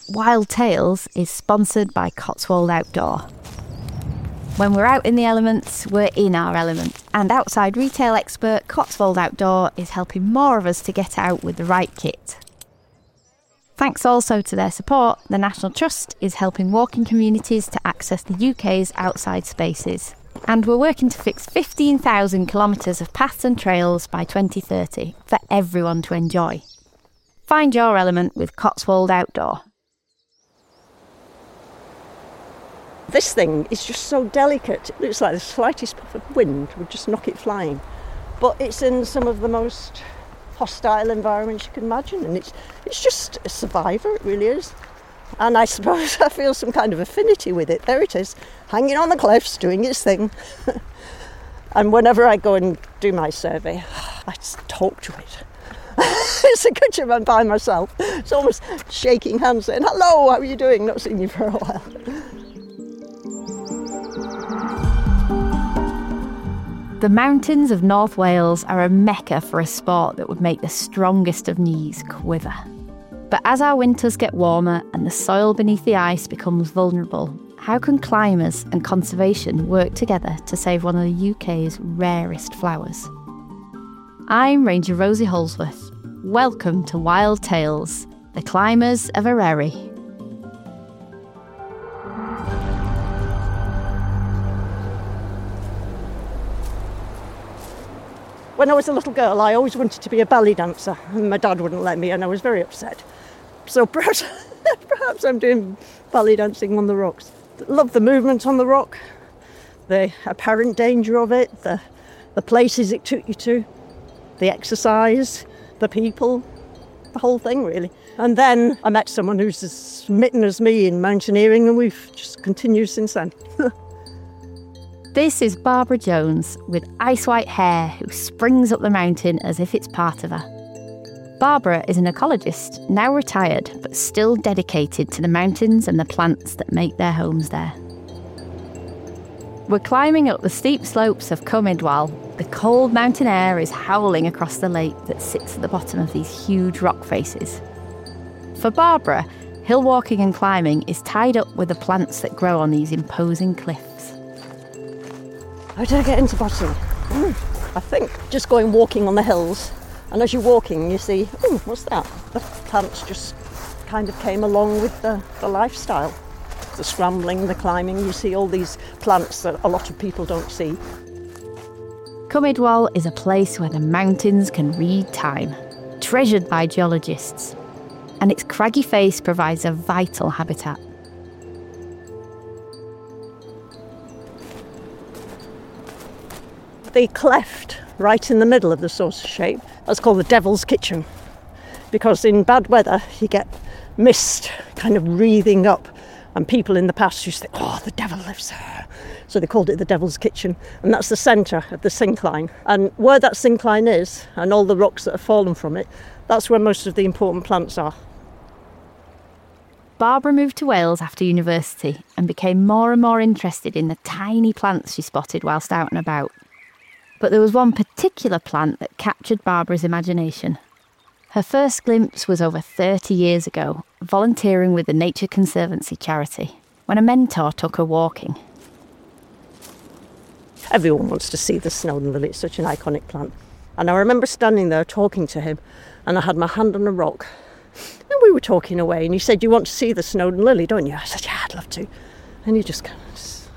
Wild Tales is sponsored by Cotswold Outdoor. When we're out in the elements, we're in our element. And outside retail expert Cotswold Outdoor is helping more of us to get out with the right kit. Thanks also to their support, the National Trust is helping walking communities to access the UK's outside spaces. And we're working to fix 15,000 kilometres of paths and trails by 2030 for everyone to enjoy. Find your element with Cotswold Outdoor. This thing is just so delicate. It looks like the slightest puff of wind would just knock it flying. But it's in some of the most hostile environments you can imagine, and it's just a survivor, it really is. And I suppose I feel some kind of affinity with it. There it is, hanging on the cliffs, doing its thing. And whenever I go and do my survey, I just talk to it. It's a good job I'm by myself. It's almost shaking hands saying, "Hello, how are you doing? Not seen you for a while." The mountains of North Wales are a mecca for a sport that would make the strongest of knees quiver. But as our winters get warmer and the soil beneath the ice becomes vulnerable, how can climbers and conservation work together to save one of the UK's rarest flowers? I'm Ranger Rosie Holsworth. Welcome to Wild Tales, the climbers of Eryri. When I was a little girl, I always wanted to be a ballet dancer, and my dad wouldn't let me, and I was very upset. So perhaps I'm doing ballet dancing on the rocks. Love the movement on the rock, the apparent danger of it, the places it took you to, the exercise, the people, the whole thing really. And then I met someone who's as smitten as me in mountaineering, and we've just continued since then. This is Barbara Jones with ice-white hair who springs up the mountain as if it's part of her. Barbara is an ecologist, now retired, but still dedicated to the mountains and the plants that make their homes there. We're climbing up the steep slopes of Cwm. The cold mountain air is howling across the lake that sits at the bottom of these huge rock faces. For Barbara, hill walking and climbing is tied up with the plants that grow on these imposing cliffs. How did I get into botany? I think just going walking on the hills, and as you're walking you see, what's that? The plants just kind of came along with the lifestyle. The scrambling, the climbing, you see all these plants that a lot of people don't see. Cwm is a place where the mountains can read time, treasured by geologists, and its craggy face provides a vital habitat. The cleft right in the middle of the saucer shape, that's called the Devil's Kitchen, because in bad weather you get mist kind of wreathing up, and people in the past used to think, "Oh, the devil lives there." So they called it the Devil's Kitchen, and that's the centre of the syncline. And where that syncline is, and all the rocks that have fallen from it, that's where most of the important plants are. Barbara moved to Wales after university and became more and more interested in the tiny plants she spotted whilst out and about. But there was one particular plant that captured Barbara's imagination. Her first glimpse was over 30 years ago, volunteering with the Nature Conservancy charity, when a mentor took her walking. Everyone wants to see the Snowdon lily, it's such an iconic plant. And I remember standing there talking to him, and I had my hand on a rock. And we were talking away, and he said, "You want to see the Snowdon lily, don't you?" I said, "Yeah, I'd love to." And he just kind of...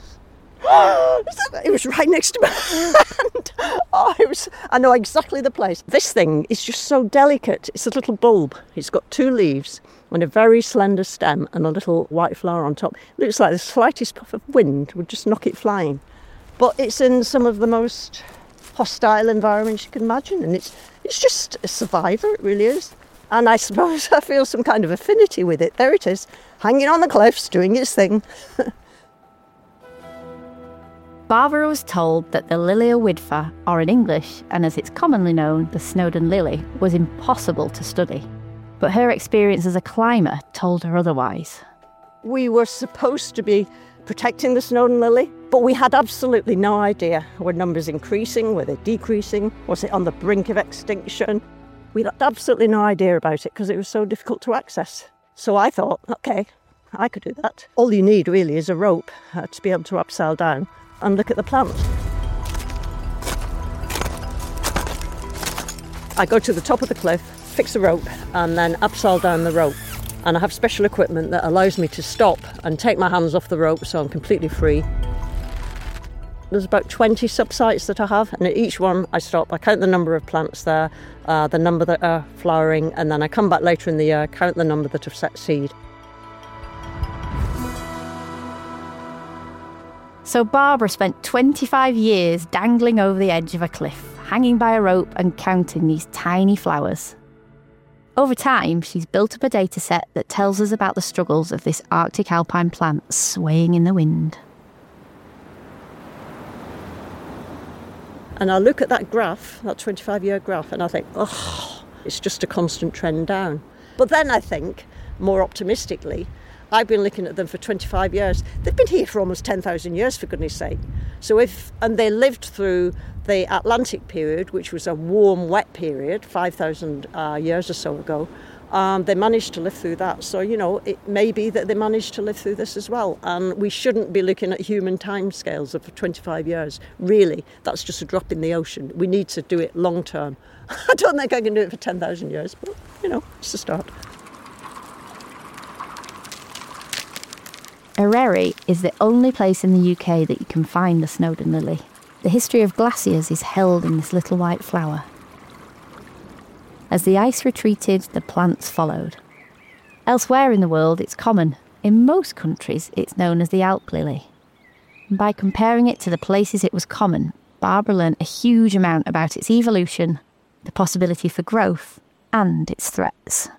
It was right next to my hand. I know exactly the place. This thing is just so delicate. It's a little bulb. It's got 2 leaves and a very slender stem and a little white flower on top. It looks like the slightest puff of wind would just knock it flying. But it's in some of the most hostile environments you can imagine, and it's just a survivor, it really is. And I suppose I feel some kind of affinity with it. There it is, hanging on the cliffs, doing its thing. Barbara was told that the Lilia widfa, or in English, and as it's commonly known, the Snowdon lily, was impossible to study. But her experience as a climber told her otherwise. We were supposed to be protecting the Snowdon lily, but we had absolutely no idea. Were numbers increasing? Were they decreasing? Was it on the brink of extinction? We had absolutely no idea about it because it was so difficult to access. So I thought, okay, I could do that. All you need really is a rope to be able to upside down and look at the plant. I go to the top of the cliff, fix the rope, and then upside down the rope. And I have special equipment that allows me to stop and take my hands off the rope so I'm completely free. There's about 20 subsites that I have, and at each one I stop. I count the number of plants there, the number that are flowering, and then I come back later in the year, count the number that have set seed. So Barbara spent 25 years dangling over the edge of a cliff, hanging by a rope and counting these tiny flowers. Over time, she's built up a data set that tells us about the struggles of this Arctic alpine plant swaying in the wind. And I look at that graph, that 25-year graph, and I think, oh, it's just a constant trend down. But then I think, more optimistically, I've been looking at them for 25 years. They've been here for almost 10,000 years, for goodness sake. And they lived through the Atlantic period, which was a warm, wet period, 5,000 years or so ago. They managed to live through that. So, it may be that they managed to live through this as well. And we shouldn't be looking at human timescales of 25 years. Really, that's just a drop in the ocean. We need to do it long term. I don't think I can do it for 10,000 years, but, it's a start. Eryri is the only place in the UK that you can find the Snowdon lily. The history of glaciers is held in this little white flower. As the ice retreated, the plants followed. Elsewhere in the world, it's common. In most countries, it's known as the Alp lily. And by comparing it to the places it was common, Barbara learned a huge amount about its evolution, the possibility for growth, and its threats.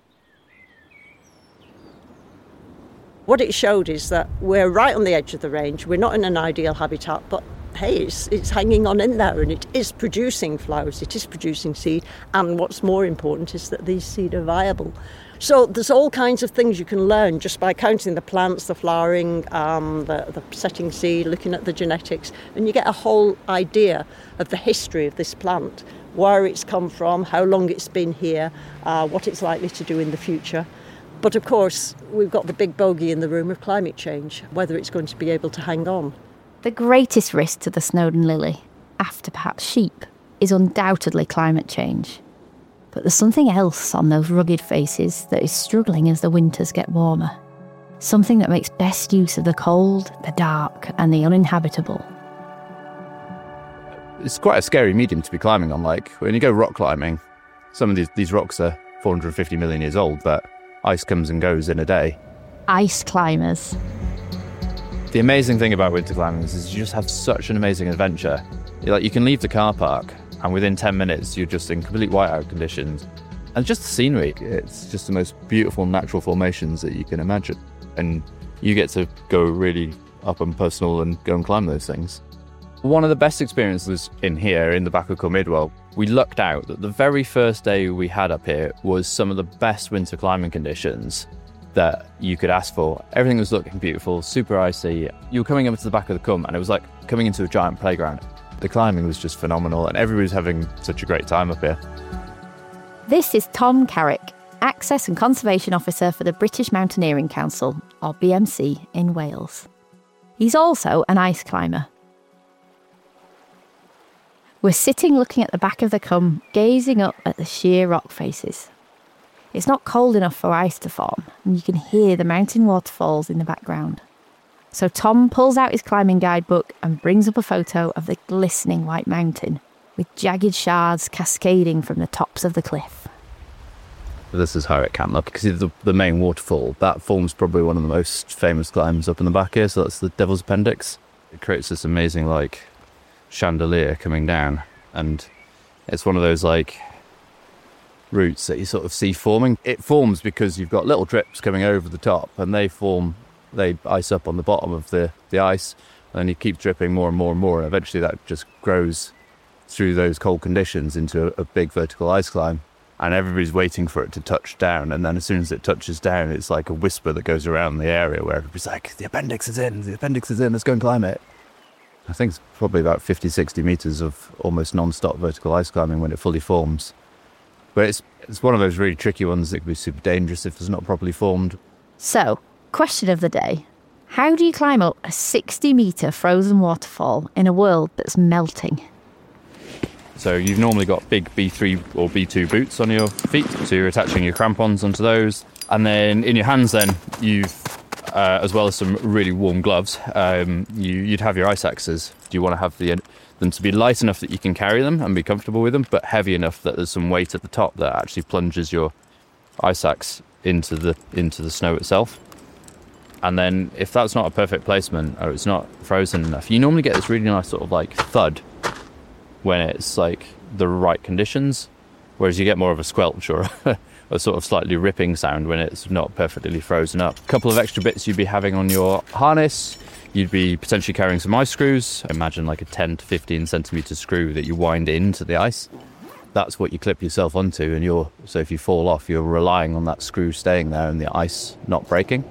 What it showed is that we're right on the edge of the range. We're not in an ideal habitat, but hey, it's hanging on in there, and it is producing flowers, it is producing seed, and what's more important is that these seed are viable. So there's all kinds of things you can learn just by counting the plants, the flowering, the setting seed, looking at the genetics, and you get a whole idea of the history of this plant, where it's come from, how long it's been here, what it's likely to do in the future. But of course, we've got the big bogey in the room of climate change, whether it's going to be able to hang on. The greatest risk to the Snowdon lily, after perhaps sheep, is undoubtedly climate change. But there's something else on those rugged faces that is struggling as the winters get warmer. Something that makes best use of the cold, the dark, and the uninhabitable. It's quite a scary medium to be climbing on. Like, when you go rock climbing, some of these rocks are 450 million years old, but ice comes and goes in a day. Ice climbers. The amazing thing about winter climbing is you just have such an amazing adventure. You can leave the car park and within 10 minutes you're just in complete whiteout conditions. And just the scenery, it's just the most beautiful natural formations that you can imagine. And you get to go really up and personal and go and climb those things. One of the best experiences in here, in the back of Cwm Idwal, we lucked out that the very first day we had up here was some of the best winter climbing conditions that you could ask for. Everything was looking beautiful, super icy. You were coming up to the back of the Cwm and it was like coming into a giant playground. The climbing was just phenomenal and everybody was having such a great time up here. This is Tom Carrick, Access and Conservation Officer for the British Mountaineering Council, or BMC, in Wales. He's also an ice climber. We're sitting looking at the back of the Cwm, gazing up at the sheer rock faces. It's not cold enough for ice to form, and you can hear the mountain waterfalls in the background. So Tom pulls out his climbing guidebook and brings up a photo of the glistening white mountain, with jagged shards cascading from the tops of the cliff. This is how it can look. You can see the main waterfall. That forms probably one of the most famous climbs up in the back here, so that's the Devil's Appendix. It creates this amazing, chandelier coming down, and it's one of those routes that you sort of see forming. It forms because you've got little drips coming over the top, and they ice up on the bottom of the ice, and then you keep dripping more and more and more, and eventually that just grows through those cold conditions into a big vertical ice climb, and everybody's waiting for it to touch down, and then as soon as it touches down, it's like a whisper that goes around the area where everybody's like, the appendix is in, let's go and climb it. I think it's probably about 50-60 metres of almost non-stop vertical ice climbing when it fully forms. But it's one of those really tricky ones that could be super dangerous if it's not properly formed. So, question of the day. How do you climb up a 60-metre frozen waterfall in a world that's melting? So you've normally got big B3 or B2 boots on your feet, so you're attaching your crampons onto those. And then in your hands then, you've, as well as some really warm gloves, you'd have your ice axes. Do you want to have them to be light enough that you can carry them and be comfortable with them, but heavy enough that there's some weight at the top that actually plunges your ice axe into the snow itself? And then if that's not a perfect placement or it's not frozen enough, you normally get this really nice sort of like thud when it's like the right conditions, whereas you get more of a squelch or a sort of slightly ripping sound when it's not perfectly frozen up. A couple of extra bits you'd be having on your harness. You'd be potentially carrying some ice screws. Imagine like a 10 to 15 centimetre screw that you wind into the ice. That's what you clip yourself onto, and so if you fall off, you're relying on that screw staying there and the ice not breaking.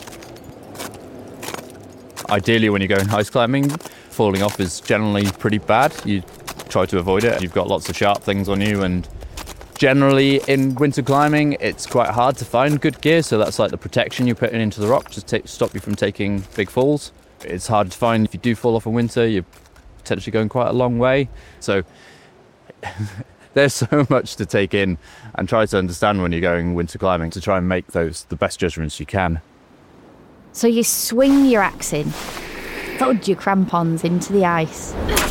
Ideally, when you're going ice climbing, falling off is generally pretty bad. You try to avoid it. You've got lots of sharp things on you, and generally in winter climbing, it's quite hard to find good gear, so that's like the protection you're putting into the rock to stop you from taking big falls. It's hard to find. If you do fall off in winter, you're potentially going quite a long way. So there's so much to take in and try to understand when you're going winter climbing to try and make those the best judgments you can. So you swing your axe in, thud your crampons into the ice.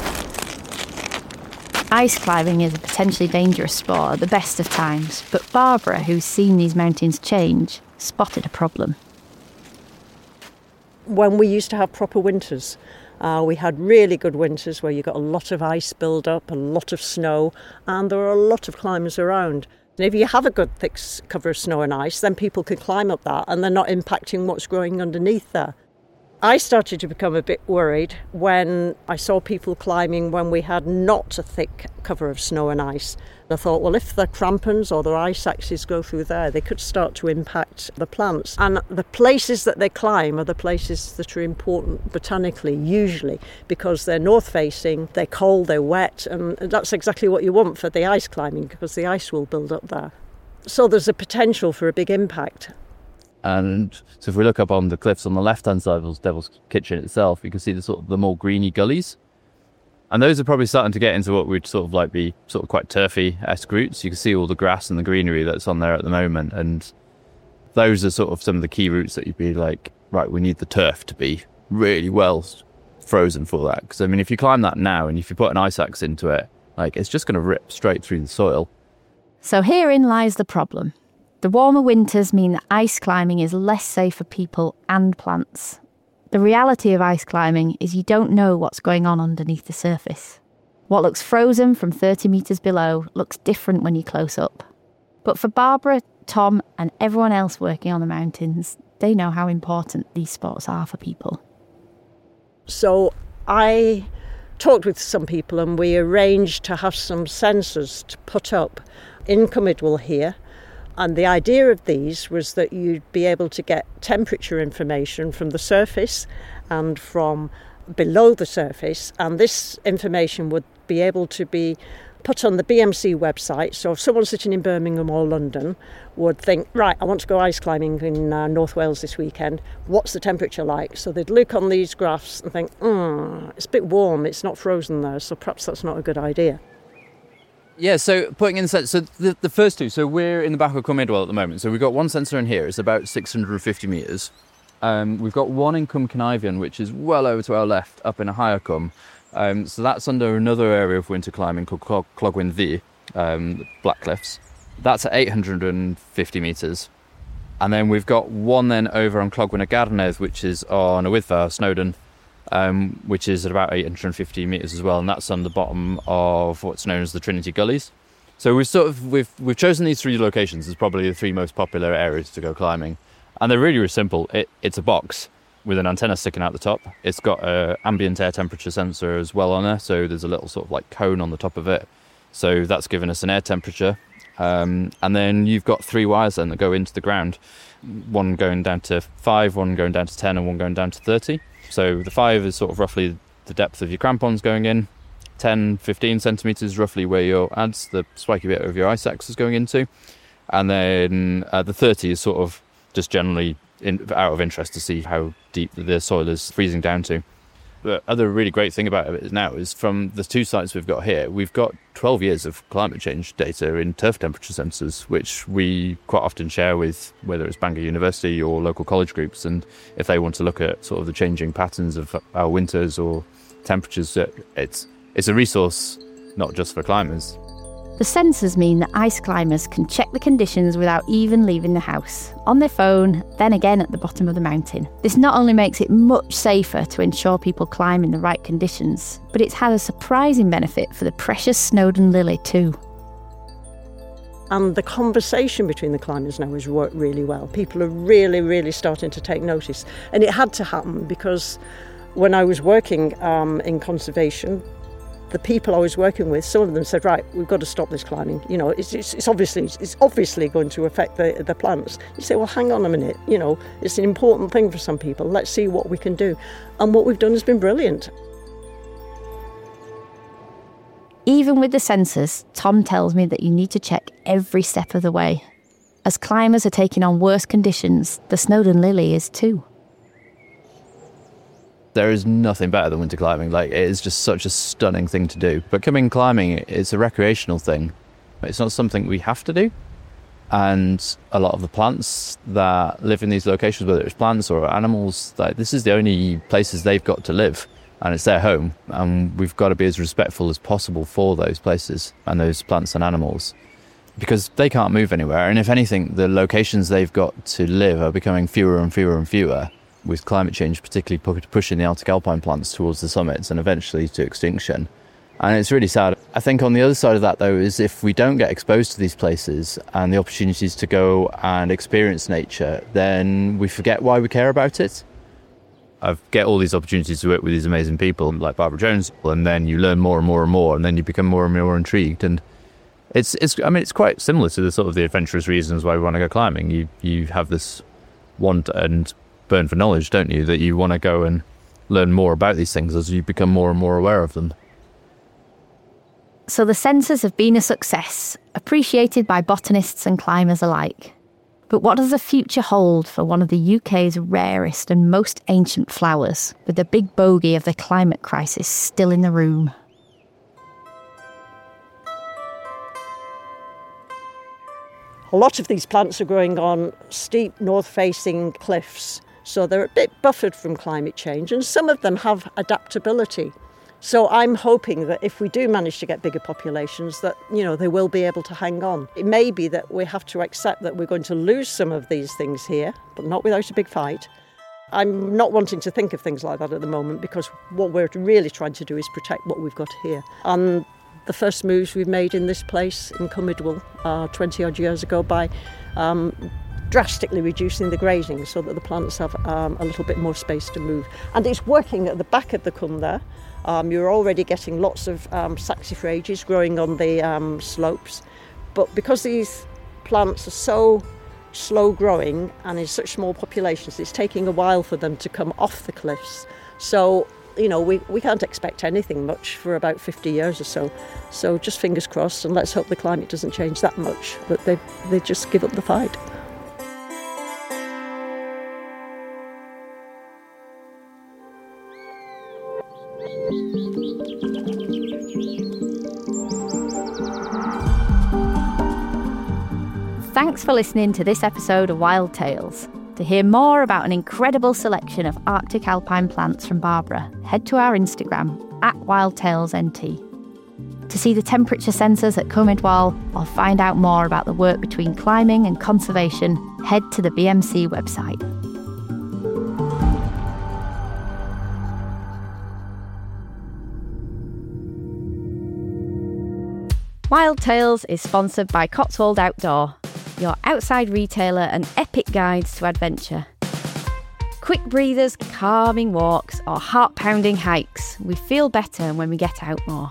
Ice climbing is a potentially dangerous sport at the best of times, but Barbara, who's seen these mountains change, spotted a problem. When we used to have proper winters, we had really good winters where you got a lot of ice build up, a lot of snow, and there are a lot of climbers around. And if you have a good thick cover of snow and ice, then people can climb up that and they're not impacting what's growing underneath there. I started to become a bit worried when I saw people climbing when we had not a thick cover of snow and ice. I thought, well, if their crampons or their ice axes go through there, they could start to impact the plants. And the places that they climb are the places that are important botanically, usually, because they're north-facing, they're cold, they're wet, and that's exactly what you want for the ice climbing, because the ice will build up there. So there's a potential for a big impact. And so if we look up on the cliffs on the left-hand side of Devil's Kitchen itself, you can see the more greeny gullies. And those are probably starting to get into what would sort of like be sort of quite turfy-esque routes. You can see all the grass and the greenery that's on there at the moment. And those are sort of some of the key routes that you'd be like, right, we need the turf to be really well frozen for that. Because, I mean, if you climb that now and if you put an ice axe into it, like, it's just going to rip straight through the soil. So herein lies the problem. The warmer winters mean that ice climbing is less safe for people and plants. The reality of ice climbing is you don't know what's going on underneath the surface. What looks frozen from 30 metres below looks different when you're close up. But for Barbara, Tom and everyone else working on the mountains, they know how important these sports are for people. So I talked with some people and we arranged to have some sensors to put up in Cumidwell here. And the idea of these was that you'd be able to get temperature information from the surface and from below the surface. And this information would be able to be put on the BMC website. So if someone sitting in Birmingham or London would think, right, I want to go ice climbing in North Wales this weekend, what's the temperature like? So they'd look on these graphs and think, it's a bit warm, it's not frozen there, so perhaps that's not a good idea. Yeah, so putting in so the first two, so we're in the back of Cumidwell at the moment. So we've got one sensor in here, it's about 650 metres. We've got one in Cwm Cynaifion, which is well over to our left, up in a higher Cwm. So that's under another area of winter climbing called Clogwyn Ddu, the Black Cliffs. That's at 850 metres. And then we've got one then over on Clogwyn y Garnedd, which is on Wyddfa, Snowdon, which is at about 850 metres as well, and that's on the bottom of what's known as the Trinity Gullies. So we've chosen these three locations as probably the three most popular areas to go climbing, and they're really, really simple. It's a box with an antenna sticking out the top. It's got an ambient air temperature sensor as well on there, so there's a little sort of like cone on the top of it, so that's giving us an air temperature. And then you've got three wires then that go into the ground, one going down to 5, one going down to 10, and one going down to 30. So the 5 is sort of roughly the depth of your crampons going in. 10, 15 centimetres roughly where your adze, the spiky bit of your ice axe, is going into. And then the 30 is sort of just generally out of interest to see how deep the soil is freezing down to. The other really great thing about it now is from the 2 sites we've got here, we've got 12 years of climate change data in turf temperature sensors, which we quite often share with whether it's Bangor University or local college groups. And if they want to look at sort of the changing patterns of our winters or temperatures, it's a resource not just for climbers. The sensors mean that ice climbers can check the conditions without even leaving the house, on their phone, then again at the bottom of the mountain. This not only makes it much safer to ensure people climb in the right conditions, but it's had a surprising benefit for the precious Snowdon lily too. And the conversation between the climbers now has worked really well. People are really, really starting to take notice. And it had to happen because when I was working in conservation, the people I was working with, some of them said, right, we've got to stop this climbing. You know, it's obviously going to affect the plants. You say, well, hang on a minute. You know, it's an important thing for some people. Let's see what we can do. And what we've done has been brilliant. Even with the sensors, Tom tells me that you need to check every step of the way. As climbers are taking on worse conditions, the Snowdon lily is too. There is nothing better than winter climbing. Like, it is just such a stunning thing to do. But coming climbing is a recreational thing. It's not something we have to do. And a lot of the plants that live in these locations, whether it's plants or animals, like, this is the only places they've got to live. And it's their home. And we've got to be as respectful as possible for those places and those plants and animals, because they can't move anywhere. And if anything, the locations they've got to live are becoming fewer and fewer and fewer, with climate change particularly pushing the Arctic alpine plants towards the summits and eventually to extinction. And it's really sad. I think on the other side of that, though, is if we don't get exposed to these places and the opportunities to go and experience nature, then we forget why we care about it. I get all these opportunities to work with these amazing people like Barbara Jones, and then you learn more and more and more, and then you become more and more intrigued. And it's quite similar to the sort of the adventurous reasons why we want to go climbing. You have this want and burn for knowledge, don't you, that you want to go and learn more about these things as you become more and more aware of them. So the sensors have been a success, appreciated by botanists and climbers alike. But what does the future hold for one of the UK's rarest and most ancient flowers, with the big bogey of the climate crisis still in the room? A lot of these plants are growing on steep north-facing cliffs, so they're a bit buffered from climate change, and some of them have adaptability. So I'm hoping that if we do manage to get bigger populations, that, you know, they will be able to hang on. It may be that we have to accept that we're going to lose some of these things here, but not without a big fight. I'm not wanting to think of things like that at the moment, because what we're really trying to do is protect what we've got here. And the first moves we've made in this place, in Cumidwell, 20 odd years ago, by drastically reducing the grazing so that the plants have a little bit more space to move. And it's working at the back of the Cum there. You're already getting lots of saxifrages growing on the slopes. But because these plants are so slow growing and in such small populations, it's taking a while for them to come off the cliffs. So, you know, we can't expect anything much for about 50 years or so. So just fingers crossed, and let's hope the climate doesn't change that much, that they just give up the fight. Thanks for listening to this episode of Wild Tales. To hear more about an incredible selection of Arctic alpine plants from Barbara, head to our Instagram @WildTalesNT. To see the temperature sensors at Cumidwell or find out more about the work between climbing and conservation, head to the BMC website. Wild Tales is sponsored by Cotswold Outdoor, your outside retailer and epic guides to adventure. Quick breathers, calming walks, or heart-pounding hikes, we feel better when we get out more.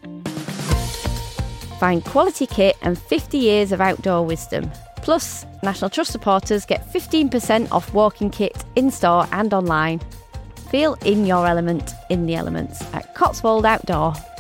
Find quality kit and 50 years of outdoor wisdom. Plus, National Trust supporters get 15% off walking kit in-store and online. Feel in your element, in the elements at cotswoldoutdoor.com.